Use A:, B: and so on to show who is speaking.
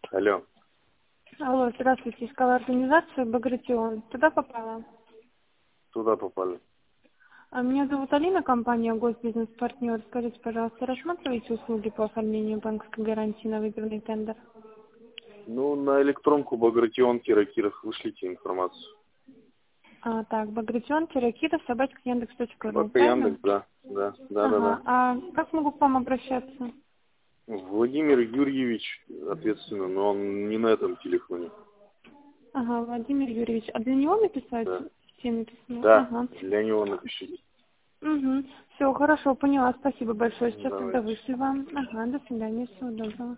A: Алло.
B: Алло, здравствуйте, искала организацию Багратион. Туда попала?
A: Туда попали.
B: Меня зовут Алина, компания Госбизнес-партнер. Скажите, пожалуйста, рассматриваете услуги по оформлению банковской гарантии на выигранный тендер?
A: Ну, на электронку Багратион-Киров вышлите информацию.
B: Так, Багратион-Киров@яндекс.ру,
A: Собака
B: правильно?
A: Яндекс, да.
B: Ага,
A: Да.
B: а как могу к вам обращаться?
A: Владимир Юрьевич, ответственно, но он не на этом телефоне.
B: Ага, Владимир Юрьевич. А для него написать?
A: Да.
B: Все написано?
A: Да,
B: Ага.
A: для него напишите.
B: Угу. Все, хорошо, поняла. Спасибо большое. Сейчас тогда
A: Давайте.
B: вышлю вам. Ага, до свидания, всего доброго.